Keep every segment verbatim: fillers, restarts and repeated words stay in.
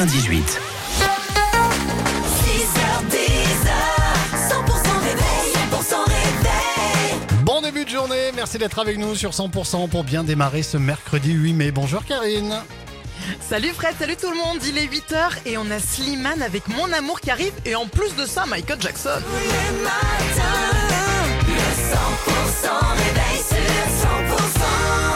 quatre-vingt-dix-huit. Bon début de journée, merci d'être avec nous sur cent pour cent pour bien démarrer ce mercredi huit mai. Bonjour Karine. Salut Fred, salut tout le monde, il est huit heures et on a Slimane avec Mon Amour qui arrive et en plus de ça Michael Jackson. Le matin, le cent pour cent réveil sur cent pour cent.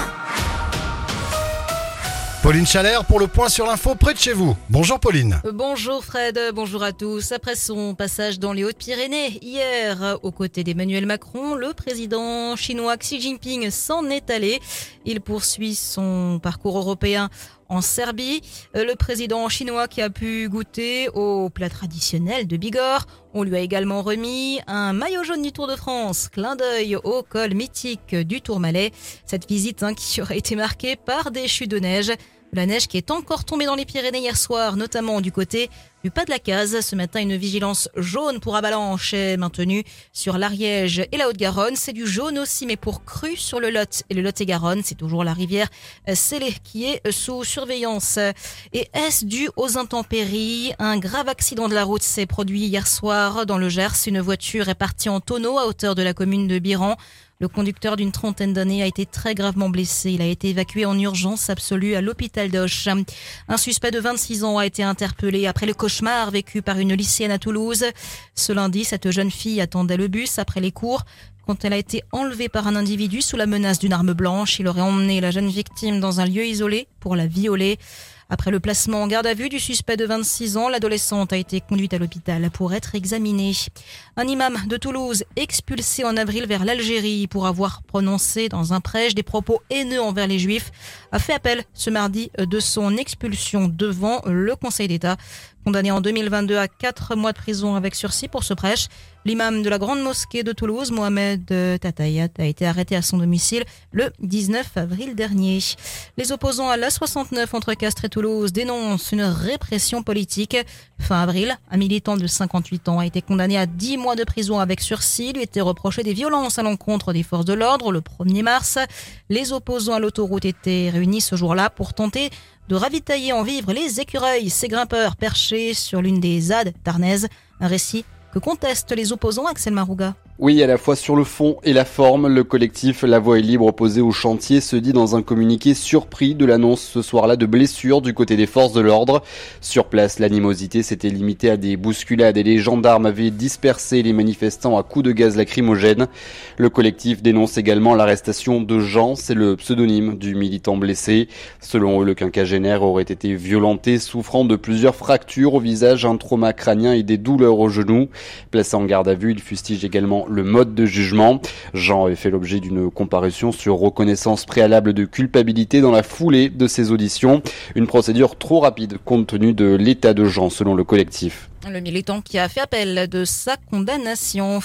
Pauline Chalère pour le point sur l'info près de chez vous. Bonjour Pauline. Bonjour Fred, bonjour à tous. Après son passage dans les Hautes-Pyrénées hier, aux côtés d'Emmanuel Macron, le président chinois Xi Jinping s'en est allé. Il poursuit son parcours européen en Serbie. Le président chinois qui a pu goûter au plat traditionnel de Bigorre. On lui a également remis un maillot jaune du Tour de France, clin d'œil au col mythique du Tourmalet. Cette visite hein, qui aurait été marquée par des chutes de neige. La neige qui est encore tombée dans les Pyrénées hier soir, notamment du côté du Pas de la Case. Ce matin, une vigilance jaune pour avalanche est maintenue sur l'Ariège et la Haute-Garonne. C'est du jaune aussi, mais pour crue sur le Lot et le Lot-et-Garonne. C'est toujours la rivière Célé qui est sous surveillance. Et est-ce dû aux intempéries? Un grave accident de la route s'est produit hier soir dans le Gers. Une voiture est partie en tonneau à hauteur de la commune de Biran. Le conducteur d'une trentaine d'années a été très gravement blessé. Il a été évacué en urgence absolue à l'hôpital d'Auch. Un suspect de vingt-six ans a été interpellé après le cauchemar vécu par une lycéenne à Toulouse. Ce lundi, cette jeune fille attendait le bus après les cours quand elle a été enlevée par un individu sous la menace d'une arme blanche. Il aurait emmené la jeune victime dans un lieu isolé pour la violer. Après le placement en garde à vue du suspect de vingt-six ans, l'adolescente a été conduite à l'hôpital pour être examinée. Un imam de Toulouse expulsé en avril vers l'Algérie pour avoir prononcé dans un prêche des propos haineux envers les juifs a fait appel ce mardi de son expulsion devant le Conseil d'État. Condamné en deux mille vingt-deux à quatre mois de prison avec sursis pour ce prêche, l'imam de la grande mosquée de Toulouse, Mohamed Tatayat, a été arrêté à son domicile le dix-neuf avril dernier. Les opposants à l'A soixante-neuf entre Castres et Toulouse dénoncent une répression politique. Fin avril, un militant de cinquante-huit ans a été condamné à dix mois de prison avec sursis. Il lui était reproché des violences à l'encontre des forces de l'ordre le premier mars. Les opposants à l'autoroute étaient réunis ce jour-là pour tenter de ravitailler en vivres les écureuils, ces grimpeurs perchés sur l'une des ZAD d'Arnaise. Un récit que contestent les opposants, Axel Marouga. Oui, à la fois sur le fond et la forme, le collectif La Voie est libre opposé au chantier se dit dans un communiqué surpris de l'annonce ce soir-là de blessures du côté des forces de l'ordre. Sur place, l'animosité s'était limitée à des bousculades et les gendarmes avaient dispersé les manifestants à coups de gaz lacrymogène. Le collectif dénonce également l'arrestation de Jean, c'est le pseudonyme du militant blessé. Selon eux, le quinquagénaire aurait été violenté, souffrant de plusieurs fractures au visage, un trauma crânien et des douleurs au genou. Placé en garde à vue, il fustige également le mode de jugement. Jean avait fait l'objet d'une comparution sur reconnaissance préalable de culpabilité dans la foulée de ses auditions. Une procédure trop rapide compte tenu de l'état de Jean selon le collectif. Le militant qui a fait appel de sa condamnation.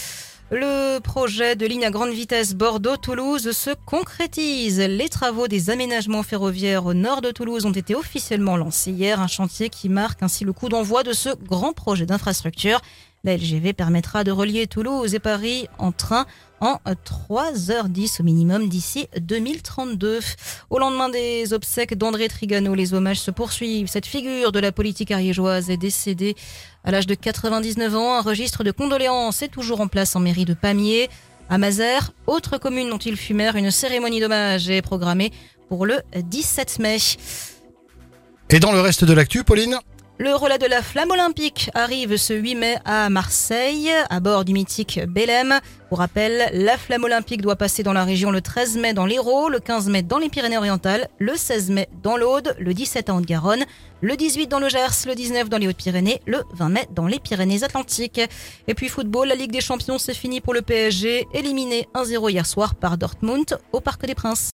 Le projet de ligne à grande vitesse Bordeaux-Toulouse se concrétise. Les travaux des aménagements ferroviaires au nord de Toulouse ont été officiellement lancés hier. Un chantier qui marque ainsi le coup d'envoi de ce grand projet d'infrastructure. La L G V permettra de relier Toulouse et Paris en train en trois heures dix au minimum d'ici deux mille trente-deux. Au lendemain des obsèques d'André Trigano, les hommages se poursuivent. Cette figure de la politique ariégeoise est décédée à l'âge de quatre-vingt-dix-neuf ans. Un registre de condoléances est toujours en place en mairie de Pamiers. À Mazères, autre commune dont il fut maire, une cérémonie d'hommage est programmée pour le dix-sept mai. Et dans le reste de l'actu, Pauline ? Le relais de la flamme olympique arrive ce huit mai à Marseille, à bord du mythique Belém. Pour rappel, la flamme olympique doit passer dans la région le treize mai dans l'Hérault, le quinze mai dans les Pyrénées-Orientales, le seize mai dans l'Aude, le dix-sept en Haute-Garonne, le dix-huit dans le Gers, le dix-neuf dans les Hautes-Pyrénées, le vingt mai dans les Pyrénées-Atlantiques. Et puis football, la Ligue des Champions, c'est fini pour le P S G, éliminé un zéro hier soir par Dortmund au Parc des Princes.